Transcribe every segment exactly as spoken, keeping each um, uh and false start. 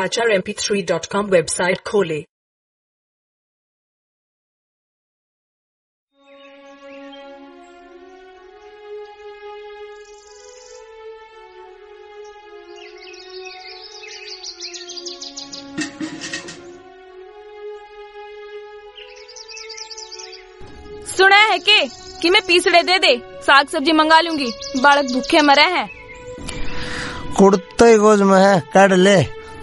H R M P three dot com website खोलें। सुना है के कि मैं पीसड़े दे दे साग सब्जी मंगा लूंगी, बालक भूखे मरे हैं। कुड़ते ही गोज में है, काट ले।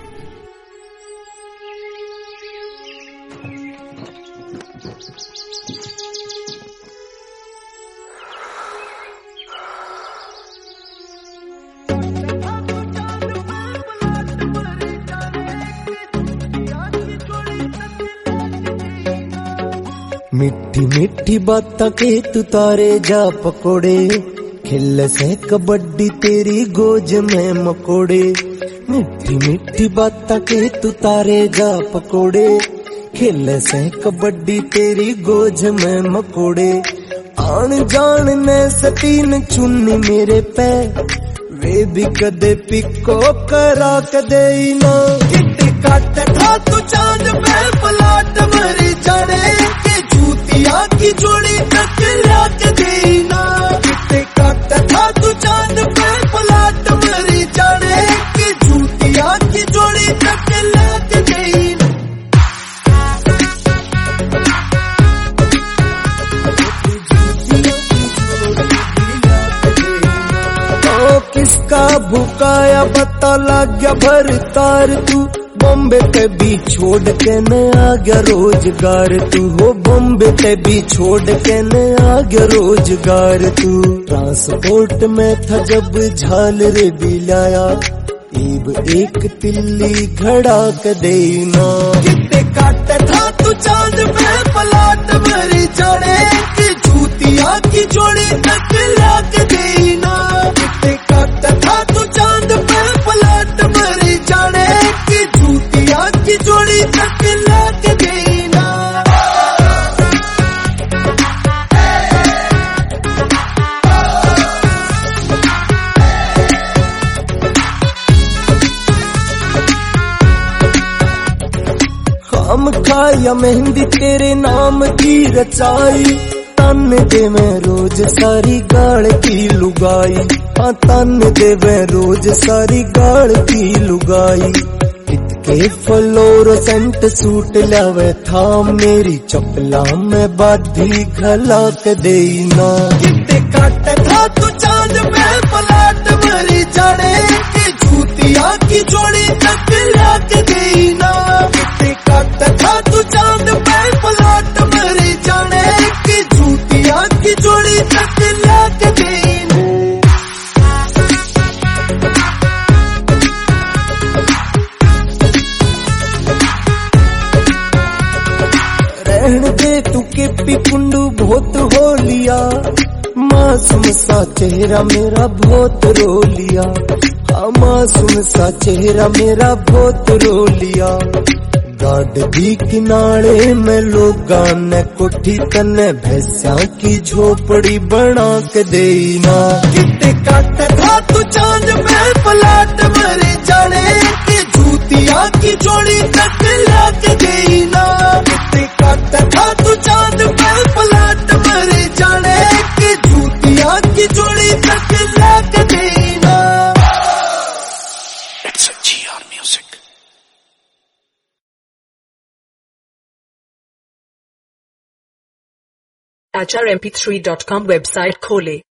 मिठी मिठी बातां के तू तारे जा पकोड़े, खेल से कबड्डी तेरी गोज में मकोड़े। मिठी मिठी बातां के तू तारे जा पकोड़े, खेल से कबड्डी तेरी गोज में मकोड़े। आन जान ने सतीन चुन्नी मेरे पे, वे भी कदे पिको करा कदे ना। किते काट था तू चांद पे पलाट मरी जाने, जूतिया की जोड़ी टकरा के देना। किते काट था तू चांद पे पलाट मरी जाने, कि जूतिया की जोड़ी टकरा के देना। ओ किसका भुकाया पता लग गया भर तार, तू बॉम्बे ते भी छोड़ के न आ गया रोजगार। तू हो बॉम्बे ते भी छोड़ के न आ गया रोजगार। तू ट्रांसपोर्ट में था जब झाल रे भी लाया, ईब एक तिल्ली घड़ा के देना। किते काट था तू चांद पे पलाट मरी जाने, कि जूतिया की जोड़ी टकरा के देना। किते काट था तू चांद पे पलाट मरी जाने, कि जूतिया की जोड़ी टकरा के देना। हम खाया मेहंदी तेरे नाम की रचाई, तन दे मैं रोज सारी गाल की लुगाई। हाँ तन दे मैं रोज सारी गाल की लुगाई। इतके फ्लोरोसेंट सूट लावे था मेरी चपला में बाधी घला के देना। किते काट था तू चांद पे पलाट मरी जाने, कि जूतिया की जोड़ी टकरा के देना। किते काट था तू चांद पे पलाट मरी जाने, कि जूतिया की जोड़ी टकरा के देना। रहन दे तू के पिकुंडू बहुत हो लिया, मासूम सा चेहरा मेरा बहुत रो लिया। हाँ मासूम सा चेहरा मेरा बहुत रो लिया। गाड़ी किनारे में लोगा ने कोठी कने भैंसा की झोपड़ी बना के देना। किते काट था तू चांद पे पलाट मरे जाने, कि जूतिया की जोड़ी टकरा के देना। किते काट था तू चांद पे पलाट मरे जाने, कि जूतिया की जोड़ी टकरा के देना। It's a G R music. H R M P three dot com website खोलें।